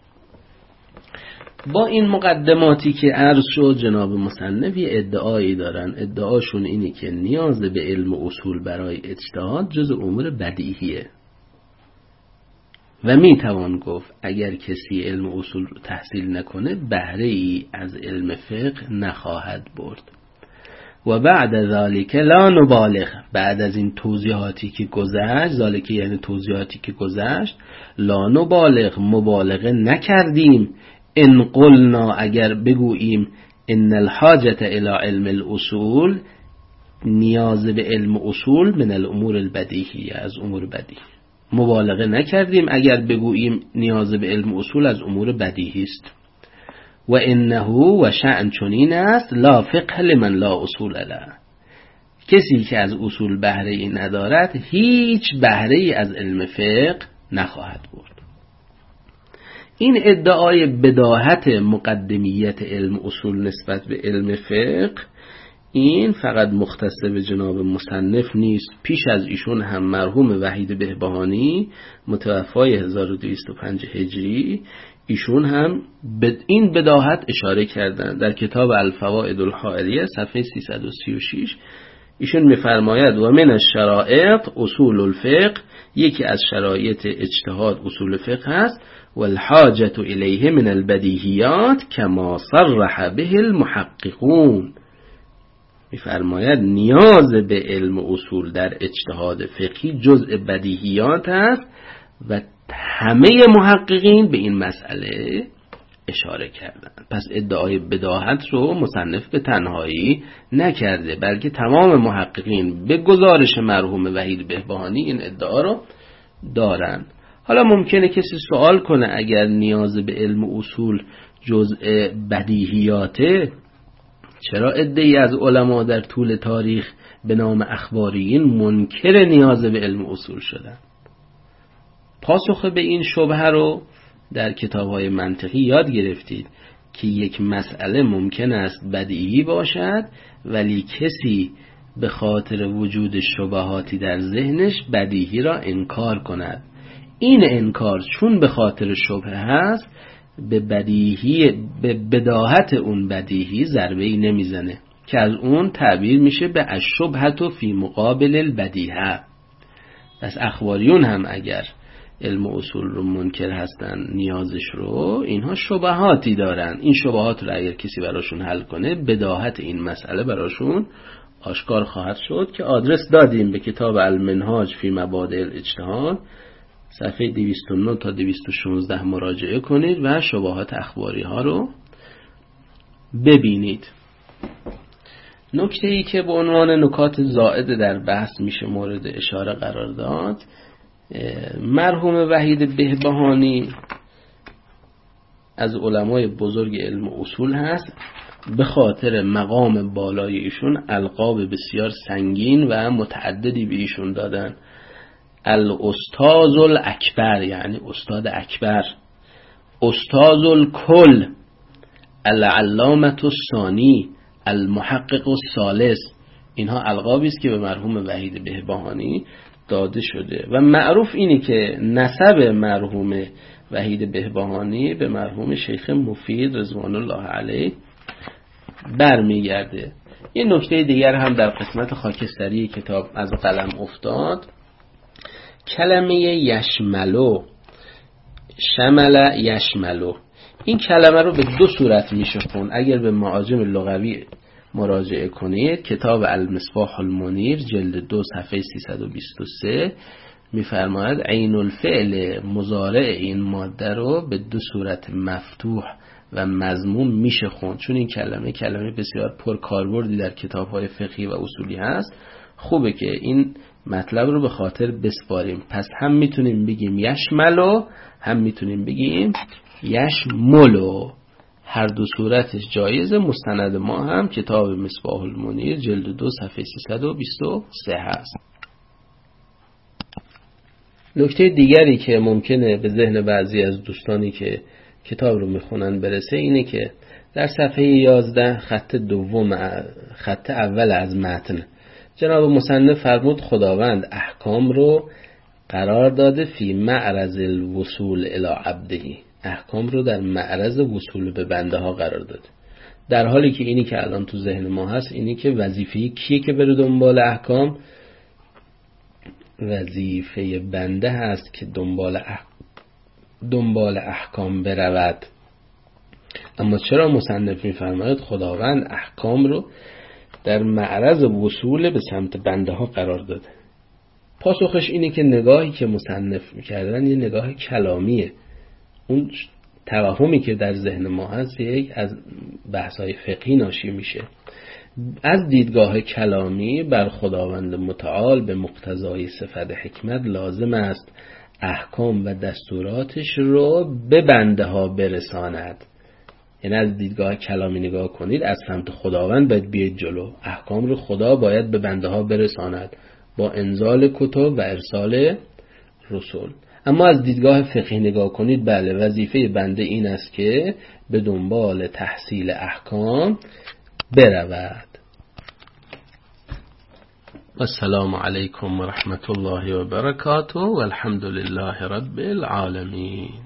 با این مقدماتی که عرض شد جناب مصنف یه ادعایی دارن. ادعاشون اینه که نیاز به علم اصول برای اجتهاد جز امور بدیهیه و میتوان گفت اگر کسی علم اصول رو تحصیل نکنه بهره ای از علم فقه نخواهد برد. و بعد ذالک لا نبالغ، بعد از این توضیحاتی که گذشت، ذالک یعنی توضیحاتی که گذشت، لا نبالغ مبالغه نکردیم ان قلنا اگر بگوییم ان الحاجت الى علم الاصول، نیاز به علم اصول من الامور البدیهیه، از امور بدیهی. مبالغه نکردیم اگر بگوییم نیاز به علم اصول از امور بدیهی است. و انه و شأن چنین است لا فقه لمن لا اصول له، کسی که از اصول بهره ای ندارد هیچ بهره ای از علم فقه نخواهد برد. این ادعای بداهت مقدمیت علم اصول نسبت به علم فقه این فقط مختص به جناب مصنف نیست. پیش از ایشون هم مرحوم وحید بهبهانی متوفای هزار و دویست و پنج هجری ایشون هم به این بداهت اشاره کردند. در کتاب الفوائد الحائریه صفحه سیصد و سی و شش ایشون میفرماید و من الشرائط اصول الفقه، یکی از شرایط اجتهاد اصول فقه هست. والحاجة الیه من البدیهیات کما صرح به المحققون، میفرماید نیاز به علم اصول در اجتهاد فقهی جزء بدیهیات است و همه محققین به این مسئله اشاره کردند. پس ادعای بداهت رو مصنف به تنهایی نکرده، بلکه تمام محققین به گزارش مرحوم وحید بهبهانی این ادعا رو دارند. حالا ممکنه کسی سوال کنه اگر نیاز به علم اصول جزء بدیهیاته، چرا عده‌ای از علما در طول تاریخ به نام اخباریین منکر نیاز به علم اصول شدن؟ پاسخ به این شبهه رو در کتاب‌های منطقی یاد گرفتید که یک مسئله ممکن است بدیهی باشد ولی کسی به خاطر وجود شبهاتی در ذهنش بدیهی را انکار کند. این انکار چون به خاطر شبهه هست به بدیهی، به بداهت اون بدیهی ضربه‌ای نمیزنه که از اون تعبیر میشه به الشبهة فی مقابل البدیهه. پس اخباریون هم اگر علم اصول رو منکر هستن نیازش رو، اینها شبهاتی دارن. این شبهات رو اگر کسی براشون حل کنه بداهت این مسئله براشون آشکار خواهد شد که آدرس دادیم به کتاب المنهاج فی مبادئ الاجتهاد صفحه دویست و نه تا دویست و شانزده مراجعه کنید و شبهات اخباری ها رو ببینید. نکته ای که به عنوان نکات زائد در بحث میشه مورد اشاره قرار داد، مرحوم وحید بهبهانی از علمای بزرگ علم اصول هست. به خاطر مقام بالای ایشون القاب بسیار سنگین و متعددی به ایشون دادن. الاستاذ الاکبر یعنی استاد اکبر، استاذ الکل، العلامة الثانی، المحقق الثالث، اینها القابی است که به مرحوم وحید بهبهانی داده شده و معروف اینه که نسب مرحوم وحید بهبهانی به مرحوم شیخ مفید رضوان الله علیه برمیگرده. یه نکته دیگر هم در قسمت خاکستری کتاب از قلم افتاد. کلمه یشملو، شمل یشملو، این کلمه رو به دو صورت میشه خوند. اگر به معاجم لغوی مراجعه کنید، کتاب المصباح المنیر جلد دو صفحه سیصد و بیست و سه میفرماید عین الفعل مضارع این ماده رو به دو صورت مفتوح و مضموم میشه خوند، چون این کلمه کلمه بسیار پرکاربردی در کتاب‌های فقهی و اصولی هست. خوبه که این مطلب رو به خاطر بسپاریم. پس هم میتونیم بگیم یشملو، هم میتونیم بگیم یشملو، هر دو صورتش جایزه. مستند ما هم کتاب مصباح المنیر جلد دو صفحه سیصد و بیست و سه هست. نکته دیگری که ممکنه به ذهن بعضی از دوستانی که کتاب رو میخونن برسه اینه که در صفحه یازده خط دوم خط اول از متن جناب مصنف فرمود خداوند احکام رو قرار داده فی معرض الوصول الی عبده، احکام رو در معرض وصول به بنده ها قرار داده، در حالی که اینی که الان تو ذهن ما هست اینی که وظیفه کیه که بره دنبال احکام؟ وظیفه بنده هست که دنبال اح... دنبال احکام برود. اما چرا مصنف میفرماید خداوند احکام رو در معرض وصول به سمت بنده ها قرار داده؟ پاسخش اینه که نگاهی که مصنف میکردن یه نگاه کلامیه. اون توهمی که در ذهن ما هست یک از بحث‌های فقهی ناشی میشه. از دیدگاه کلامی بر خداوند متعال به مقتضای صفت حکمت لازم است احکام و دستوراتش رو به بنده ها برساند. یعنی از دیدگاه کلامی نگاه کنید، از سمت خداوند باید بیاید جلو، احکام رو خدا باید به بنده ها برساند با انزال کتب و ارسال رسول. اما از دیدگاه فقهی نگاه کنید، بله وظیفه بنده این است که به دنبال تحصیل احکام برود. السلام علیکم و رحمت الله و برکاته و الحمد لله رب العالمین.